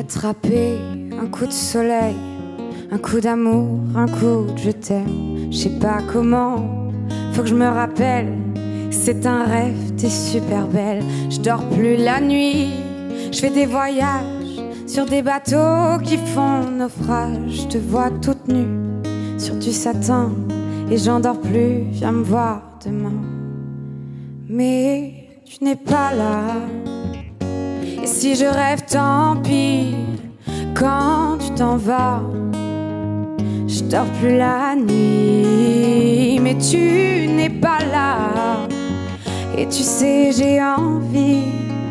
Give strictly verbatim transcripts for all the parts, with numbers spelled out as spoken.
attraper un coup de soleil, un coup d'amour, un coup de je t'aime. Je sais pas comment, faut que je me rappelle. C'est un rêve, t'es super belle. Je dors plus la nuit, je fais des voyages sur des bateaux qui font naufrage. Je te vois toute nue sur du satin et j'en dors plus, viens me voir demain. Mais tu n'es pas là. Et si je rêve, tant pis. Quand tu t'en vas, je dors plus la nuit. Mais tu n'es pas là. Et tu sais, j'ai envie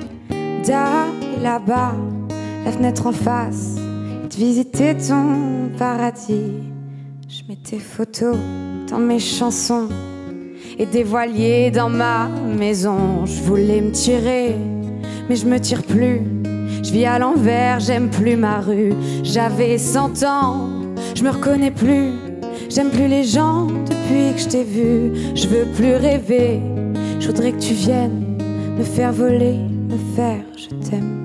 d'aller là-bas, la fenêtre en face, et de visiter ton paradis. Je mets tes photos dans mes chansons et des voiliers dans ma maison. Je voulais me tirer, mais je me tire plus. Je vis à l'envers, j'aime plus ma rue. J'avais cent ans, je me reconnais plus. J'aime plus les gens depuis que je t'ai vu. Je veux plus rêver, je voudrais que tu viennes me faire voler, me faire je t'aime.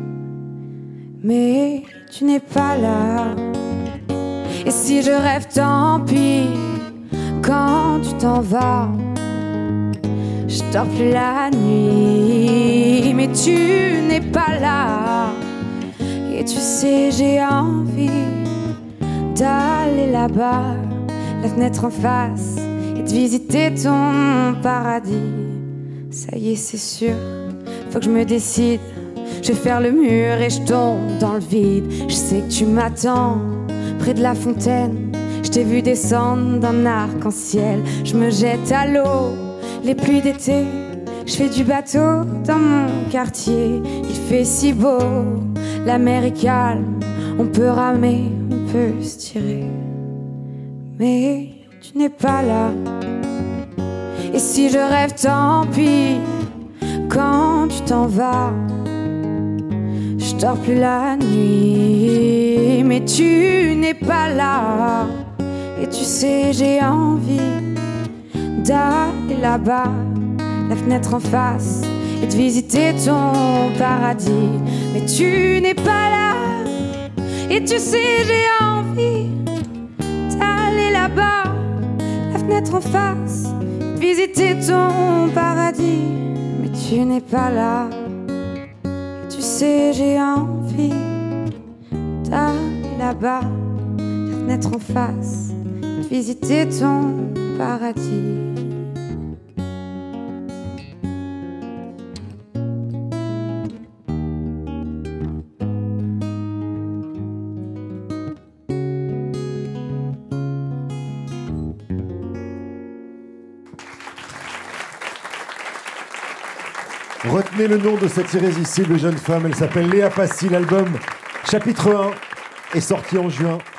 Mais tu n'es pas là. Et si je rêve, tant pis. Quand tu t'en vas, je dors plus la nuit. Mais tu n'es pas là. Et tu sais, j'ai envie d'aller là-bas, la fenêtre en face, et de visiter ton paradis. Ça y est, c'est sûr, faut que je me décide. Je vais faire le mur et je tombe dans le vide. Je sais que tu m'attends près de la fontaine. Je t'ai vu descendre d'un arc-en-ciel. Je me jette à l'eau, les pluies d'été. Je fais du bateau dans mon quartier. Il fait si beau, la mer est calme. On peut ramer, on peut se tirer. Mais tu n'es pas là. Et si je rêve, tant pis. Quand tu t'en vas, je dors plus la nuit. Mais tu n'es pas là. Et tu sais, j'ai envie d'aller là-bas, la fenêtre en face, et de visiter ton paradis. Mais tu n'es pas là. Et tu sais, j'ai envie d'aller là-bas, la fenêtre en face, de visiter ton paradis. Mais tu n'es pas là. Et tu sais, j'ai envie d'aller là-bas, la fenêtre en face, de visiter ton paradis. Retenez le nom de cette irrésistible jeune femme, elle s'appelle Léa Passy. L'album Chapitre un est sorti en juin.